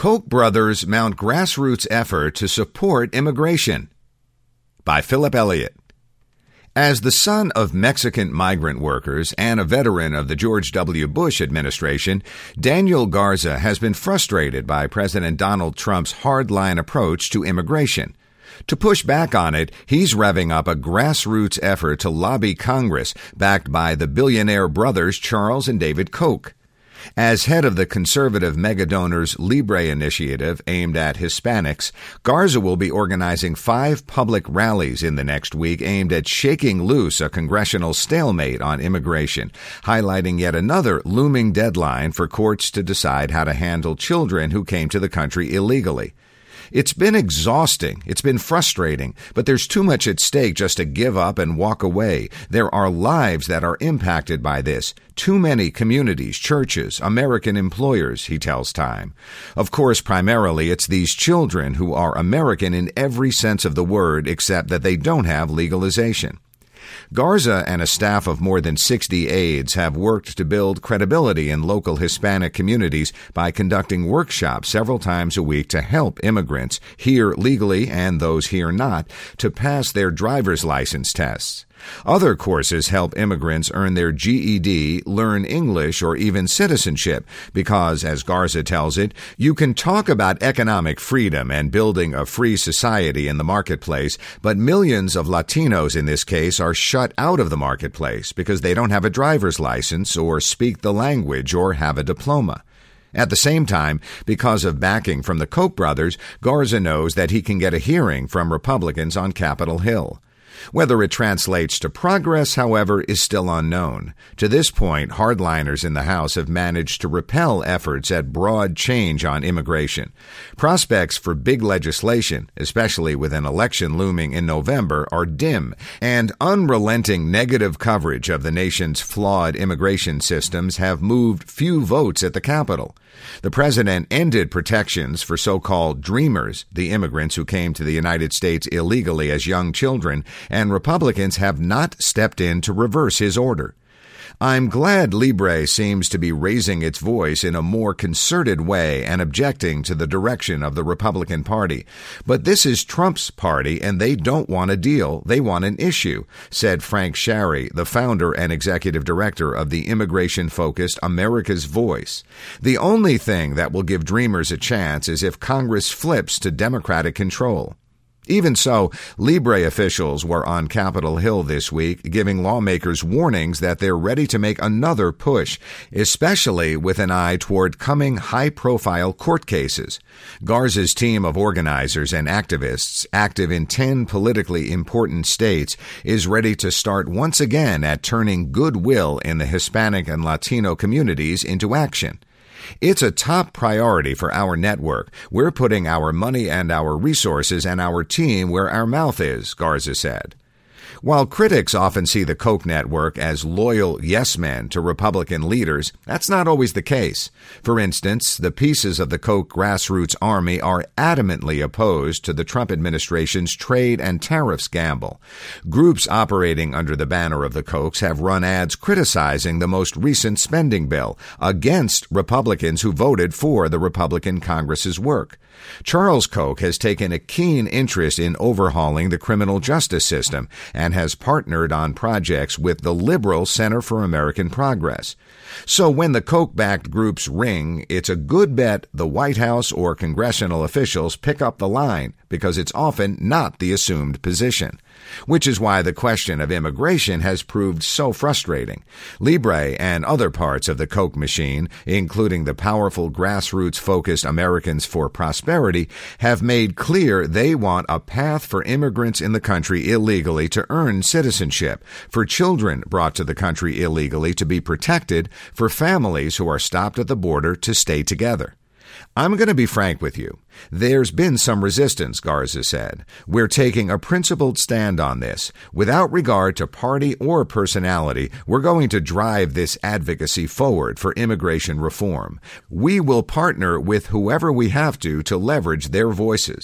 Koch brothers mount grassroots effort to support immigration. By Philip Elliott. As the son of Mexican migrant workers and a veteran of the George W. Bush administration, Daniel Garza has been frustrated by President Donald Trump's hardline approach to immigration. To push back on it, he's revving up a grassroots effort to lobby Congress, backed by the billionaire brothers Charles and David Koch. As head of the conservative megadonors Libre initiative aimed at Hispanics, Garza will be organizing 5 public rallies in the next week aimed at shaking loose a congressional stalemate on immigration, highlighting yet another looming deadline for courts to decide how to handle children who came to the country illegally. It's been exhausting. It's been frustrating, but there's too much at stake just to give up and walk away. There are lives that are impacted by this. Too many communities, churches, American employers, he tells Time. Of course, primarily it's these children who are American in every sense of the word, except that they don't have legalization. Garza and a staff of more than 60 aides have worked to build credibility in local Hispanic communities by conducting workshops several times a week to help immigrants, here legally and those here not, to pass their driver's license tests. Other courses help immigrants earn their GED, learn English, or even citizenship, because, as Garza tells it, you can talk about economic freedom and building a free society in the marketplace, but millions of Latinos in this case are shut out of the marketplace because they don't have a driver's license or speak the language or have a diploma. At the same time, because of backing from the Koch brothers, Garza knows that he can get a hearing from Republicans on Capitol Hill. Whether it translates to progress, however, is still unknown. To this point, hardliners in the House have managed to repel efforts at broad change on immigration. Prospects for big legislation, especially with an election looming in November, are dim, and unrelenting negative coverage of the nation's flawed immigration systems have moved few votes at the Capitol. The president ended protections for so-called dreamers, the immigrants who came to the United States illegally as young children, and Republicans have not stepped in to reverse his order. I'm glad Libre seems to be raising its voice in a more concerted way and objecting to the direction of the Republican Party. But this is Trump's party, and they don't want a deal. They want an issue, said Frank Shary, the founder and executive director of the immigration-focused America's Voice. The only thing that will give dreamers a chance is if Congress flips to Democratic control. Even so, Libre officials were on Capitol Hill this week, giving lawmakers warnings that they're ready to make another push, especially with an eye toward coming high-profile court cases. Garza's team of organizers and activists, active in 10 politically important states, is ready to start once again at turning goodwill in the Hispanic and Latino communities into action. It's a top priority for our network. We're putting our money and our resources and our team where our mouth is, Garza said. While critics often see the Koch network as loyal yes-men to Republican leaders, that's not always the case. For instance, the pieces of the Koch grassroots army are adamantly opposed to the Trump administration's trade and tariffs gamble. Groups operating under the banner of the Kochs have run ads criticizing the most recent spending bill against Republicans who voted for the Republican Congress's work. Charles Koch has taken a keen interest in overhauling the criminal justice system and has partnered on projects with the liberal Center for American Progress. So when the Koch-backed groups ring, it's a good bet the White House or congressional officials pick up the line, because it's often not the assumed position. Which is why the question of immigration has proved so frustrating. Libre and other parts of the Koch machine, including the powerful grassroots-focused Americans for Prosperity, have made clear they want a path for immigrants in the country illegally to earn citizenship, for children brought to the country illegally to be protected, for families who are stopped at the border to stay together. I'm going to be frank with you. There's been some resistance, Garza said. We're taking a principled stand on this. Without regard to party or personality, we're going to drive this advocacy forward for immigration reform. We will partner with whoever we have to leverage their voices.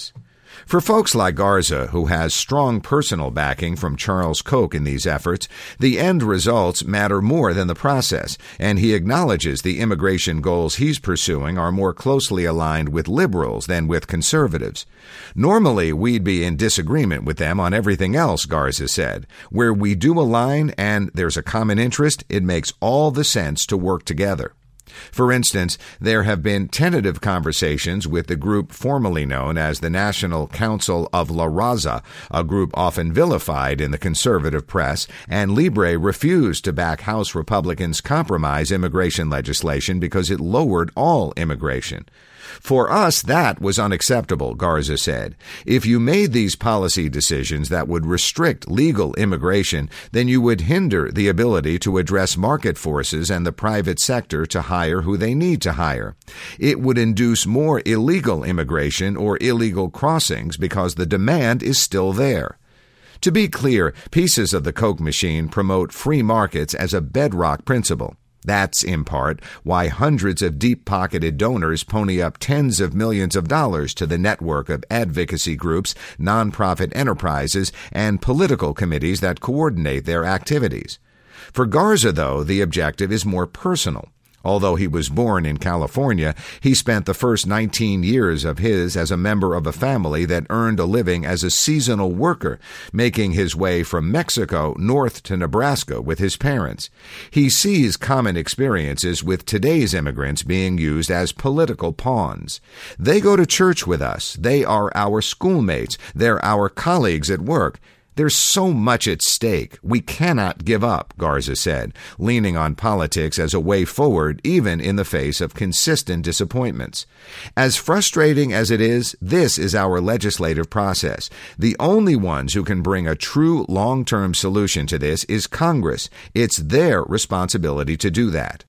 For folks like Garza, who has strong personal backing from Charles Koch in these efforts, the end results matter more than the process, and he acknowledges the immigration goals he's pursuing are more closely aligned with liberals than with conservatives. Normally, we'd be in disagreement with them on everything else, Garza said. Where we do align and there's a common interest, it makes all the sense to work together. For instance, there have been tentative conversations with the group formerly known as the National Council of La Raza, a group often vilified in the conservative press, and Libre refused to back House Republicans' compromise immigration legislation because it lowered all immigration. For us, that was unacceptable, Garza said. If you made these policy decisions that would restrict legal immigration, then you would hinder the ability to address market forces and the private sector to hire who they need to hire. It would induce more illegal immigration or illegal crossings because the demand is still there. To be clear, pieces of the Koch machine promote free markets as a bedrock principle. That's, in part, why hundreds of deep-pocketed donors pony up tens of millions of dollars to the network of advocacy groups, nonprofit enterprises, and political committees that coordinate their activities. For Garza, though, the objective is more personal. Although he was born in California, he spent the first 19 years of his as a member of a family that earned a living as a seasonal worker, making his way from Mexico north to Nebraska with his parents. He sees common experiences with today's immigrants being used as political pawns. They go to church with us. They are our schoolmates. They're our colleagues at work. There's so much at stake. We cannot give up, Garza said, leaning on politics as a way forward even in the face of consistent disappointments. As frustrating as it is, this is our legislative process. The only ones who can bring a true long-term solution to this is Congress. It's their responsibility to do that.